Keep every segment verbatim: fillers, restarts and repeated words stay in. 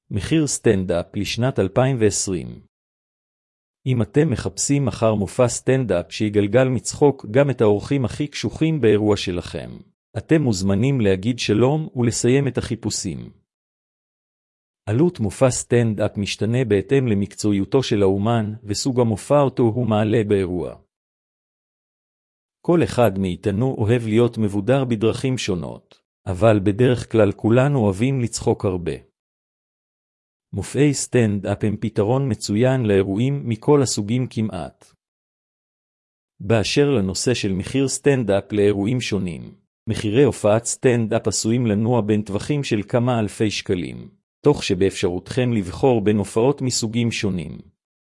מחיר סטנדאפ לשנת אלפיים ועשרים. אם אתם מחפשים אחר מופע סטנדאפ שיגלגל מצחוק גם את האורחים הכי קשוחים באירוע שלכם, אתם מוזמנים להגיד שלום ולסיים את החיפושים. עלות מופע סטנדאפ משתנה בהתאם למקצועיותו של האומן וסוג המופע אותו הוא מעלה באירוע. כל אחד מאיתנו אוהב להיות מבודר בדרכים שונות, אבל בדרך כלל כולנו אוהבים לצחוק הרבה. מופעי סטנדאפ הם פתרון מצוין לאירועים מכל הסוגים כמעט. באשר לנושא של מחיר סטנדאפ לאירועים שונים, מחירי הופעת סטנדאפ עשויים לנוע בין טווחים של כמה אלפי שקלים, תוך שבאפשרותכם לבחור בין הופעות מסוגים שונים.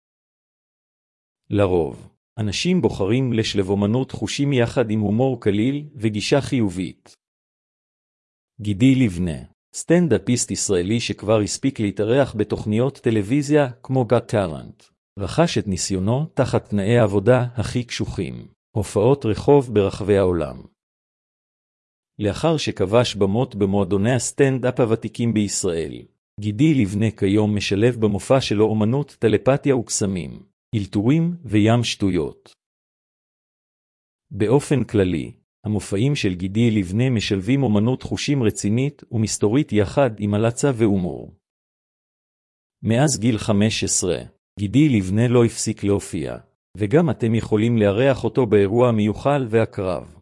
לרוב, אנשים בוחרים לשלב אומנות חושים יחד עם הומור קליל וגישה חיובית. גידי לבנה, סטנדאפיסט ישראלי שכבר הספיק להתארח בתוכניות טלוויזיה כמו Got Talent, רכש את ניסיונו תחת תנאי העבודה הכי קשוחים, הופעות רחוב ברחבי העולם. לאחר שכבש במות במועדוני הסטנדאפ הוותיקים בישראל, גידי לבנה כיום משלב במופע שלו אומנות טלפתיה וקסמים, אלתורים וים שטויות. באופן כללי, המופעים של גידי לבנה משלבים אומנות חושים רצינית ומסתורית יחד עם הלצה והומור. מאז גיל חמש עשרה, גידי לבנה לא הפסיק להופיע, וגם אתם יכולים לארח אותו באירוע מיוחד והקרב.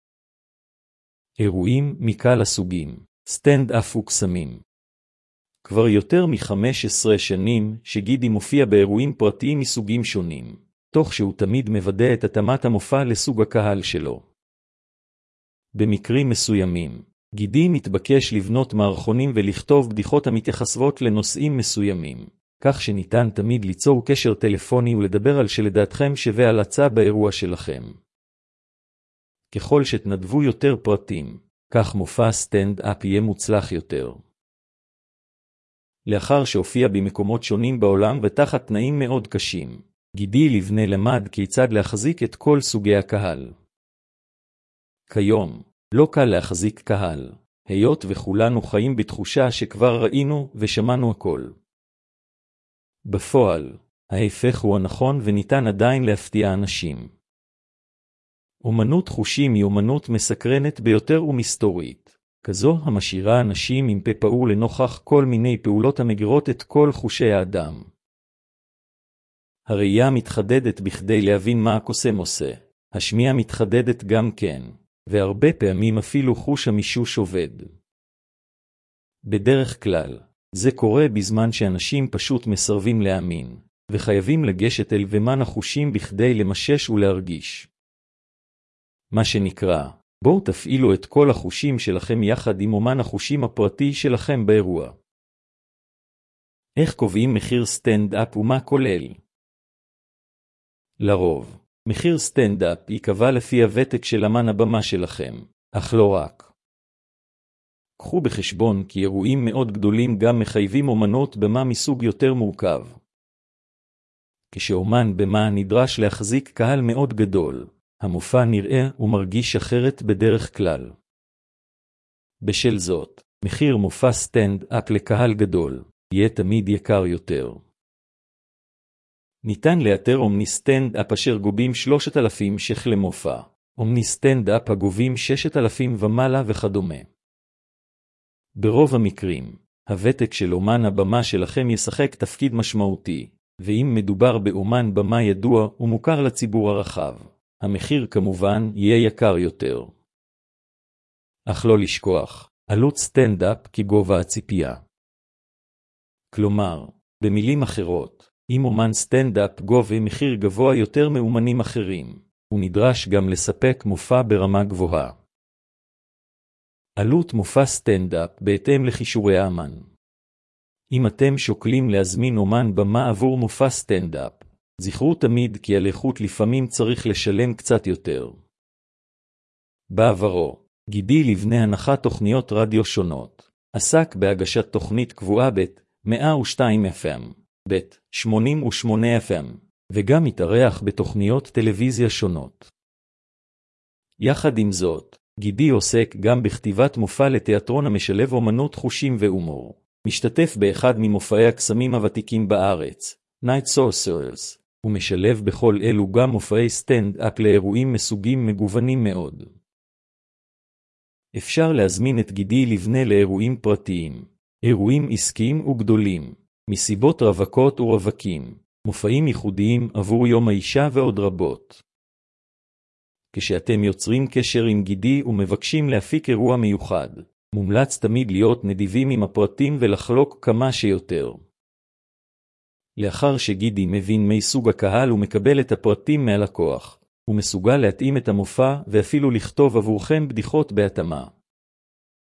אירועים מקהל הסוגים, סטנדאפ וקסמים. כבר יותר מ-חמש עשרה שנים שגידי מופיע באירועים פרטיים מסוגים שונים, תוך שהוא תמיד מוודא את התאמת המופע לסוג הקהל שלו. במקרים מסוימים, גידי מתבקש לבנות מערכונים ולכתוב בדיחות המתייחסות לנושאים מסוימים, כך שניתן תמיד ליצור קשר טלפוני ולדבר על שלדעתכם שווה הלצה באירוע שלכם. ככל שתנדבו יותר פרטים, כך מופע סטנדאפ יהיה מוצלח יותר. לאחר שהופיע במקומות שונים בעולם ותחת תנאים מאוד קשים, גידי לבנה למד כיצד להחזיק את כל סוגי הקהל. כיום, לא קל להחזיק קהל, היות וכולנו חיים בתחושה שכבר ראינו ושמענו הכל. בפועל, ההפך הוא הנכון וניתן עדיין להפתיע אנשים. אומנות חושים היא אומנות מסקרנת ביותר ומסתורית, כזו המשאירה אנשים עם פה פעור לנוכח כל מיני פעולות המגרות את כל חושי האדם. הראייה מתחדדת בכדי להבין מה הקוסם עושה, השמיעה מתחדדת גם כן, והרבה פעמים אפילו חוש המישוש עובד. בדרך כלל, זה קורה בזמן שאנשים פשוט מסרבים להאמין, וחייבים לגשת אל ומן החושים בכדי למשש ולהרגיש. מה שנקרא, בואו תפעילו את כל החושים שלכם יחד עם אומן החושים הפרטי שלכם באירוע. איך קובעים מחיר סטנדאפ ומה כולל? לרוב, מחיר סטנדאפ ייקבע לפי הוותק של אמן הבמה שלכם, אך לא רק. קחו בחשבון כי אירועים מאוד גדולים גם מחייבים אומנות במה מסוג יותר מורכב. כשאומן במה נדרש להחזיק קהל מאוד גדול, המופע נראה ומרגיש אחרת בדרך כלל. בשל זאת, מחיר מופע סטנדאפ לקהל גדול יהיה תמיד יקר יותר. ניתן לאתר אומני סטנדאפ אשר גובים שלושת אלפים ש"ח למופע, אומני סטנדאפ הגובים ששת אלפים ומעלה וכדומה. ברוב המקרים, הוותק של אומן הבמה שלכם ישחק תפקיד משמעותי, ואם מדובר באומן במה ידוע ומוכר לציבור הרחב, המחיר כמובן יהיה יקר יותר. אך לא לשכוח, עלות סטנדאפ כגובה הציפייה. כלומר, במילים אחרות, אם אומן סטנדאפ גובה מחיר גבוה יותר מאומנים אחרים, הוא נדרש גם לספק מופע ברמה גבוהה. עלות מופע סטנדאפ בהתאם לכישורי האמן. אם אתם שוקלים להזמין אומן במה עבור מופע סטנדאפ, זכרו תמיד כי על איכות לפעמים צריך לשלם קצת יותר. בעברו, גידי לבנה הנחת תוכניות רדיו שונות, עסק בהגשת תוכנית קבועה בית מאה ושתיים אף אם, בית שמונים ושמונה אף אם, וגם התארח בתוכניות טלוויזיה שונות. יחד עם זאת, גידי עוסק גם בכתיבת מופע לתיאטרון המשלב אומנות חושים והומור, משתתף באחד ממופעי הקסמים הוותיקים בארץ, Night Sorcerers, ומשלב בכל אלו גם מופעי סטנד-אפ לאירועים מסוגים מגוונים מאוד. אפשר להזמין את גידי לבנה לאירועים פרטיים, אירועים עסקיים וגדולים, מסיבות רווקות ורווקים, מופעים ייחודיים עבור יום האישה ועוד רבות. כשאתם יוצרים קשר עם גידי ומבקשים להפיק אירוע מיוחד, מומלץ תמיד להיות נדיבים עם הפרטים ולחלוק כמה שיותר. לאחר שגידי מבין מי סוג הקהל ומקבל את הפרטים מהלקוח, הוא מסוגל להתאים את המופע ואפילו לכתוב עבורכם בדיחות בהתאמה.